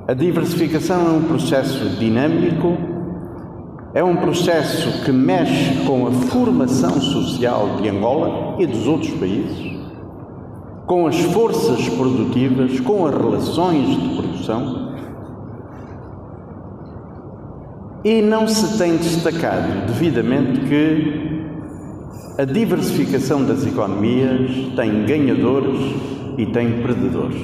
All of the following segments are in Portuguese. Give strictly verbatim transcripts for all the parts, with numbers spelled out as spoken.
A diversificação é um processo dinâmico, é um processo que mexe com a formação social de Angola e dos outros países, com as forças produtivas, com as relações de produção, e não se tem destacado devidamente que a diversificação das economias tem ganhadores e tem perdedores.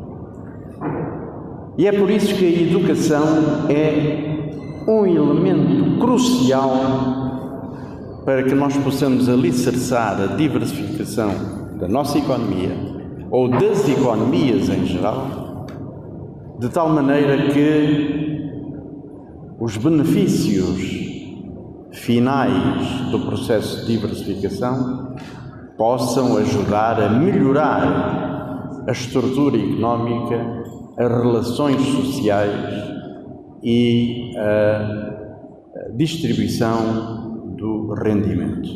E é por isso que a educação é um elemento crucial para que nós possamos alicerçar a diversificação da nossa economia, ou das economias em geral, de tal maneira que os benefícios finais do processo de diversificação possam ajudar a melhorar a estrutura económica, as relações sociais e a distribuição do rendimento.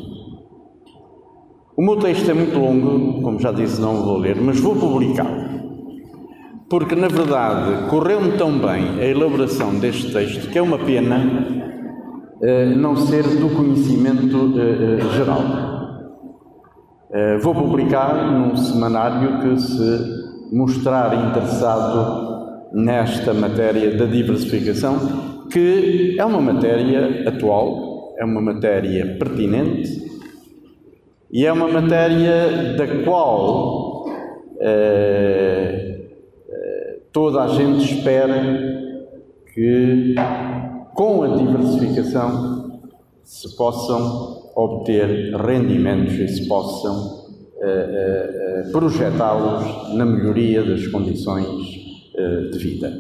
O meu texto é muito longo, como já disse, não vou ler, mas vou publicá-lo, porque, na verdade, correu-me tão bem a elaboração deste texto que é uma pena uh, não ser do conhecimento uh, uh, geral. Uh, vou publicar num semanário que se mostrar interessado nesta matéria da diversificação, que é uma matéria atual, é uma matéria pertinente e é uma matéria da qual eh, toda a gente espera que, com a diversificação, se possam obter rendimentos e se possam eh, eh, projetá-los na melhoria das condições de vida.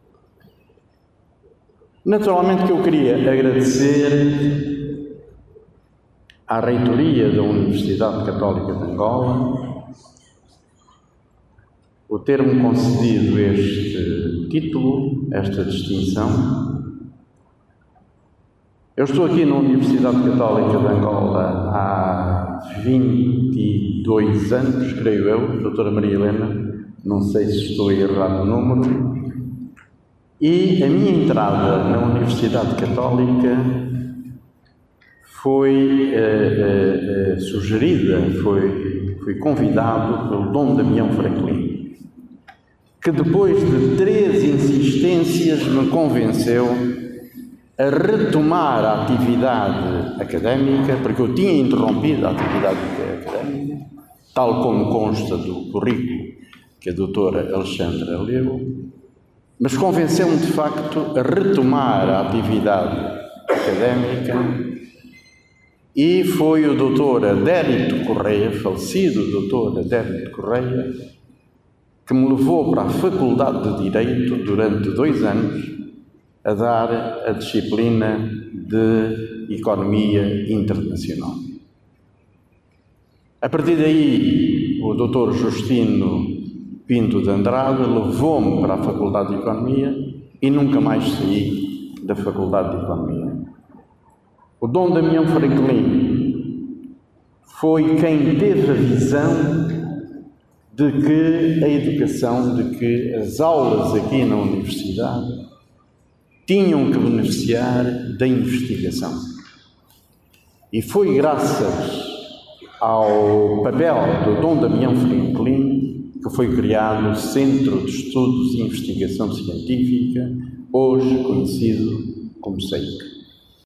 Naturalmente que eu queria agradecer à reitoria da Universidade Católica de Angola o ter-me concedido este título, esta distinção. Eu estou aqui na Universidade Católica de Angola há vinte e dois anos, creio eu, doutora Maria Helena, não sei se estou a errar no número, e a minha entrada na Universidade Católica foi uh, uh, uh, sugerida, foi, fui convidado pelo Dom Damião Franklin, que depois de três insistências me convenceu a retomar a atividade académica, porque eu tinha interrompido a atividade académica, tal como consta do currículo que a doutora Alexandra leu, mas convenceu-me de facto a retomar a atividade académica, e foi o doutor Adérito Correia, falecido doutor Adérito Correia, que me levou para a Faculdade de Direito durante dois anos a dar a disciplina de Economia Internacional. A partir daí, o doutor Justino Pinto de Andrade levou-me para a Faculdade de Economia e nunca mais saí da Faculdade de Economia. O Dom Damião Franklin foi quem teve a visão de que a educação, de que as aulas aqui na Universidade tinham que beneficiar da investigação. E foi graças ao papel do Dom Damião Franklin que foi criado o Centro de Estudos e Investigação Científica, hoje conhecido como C E I C.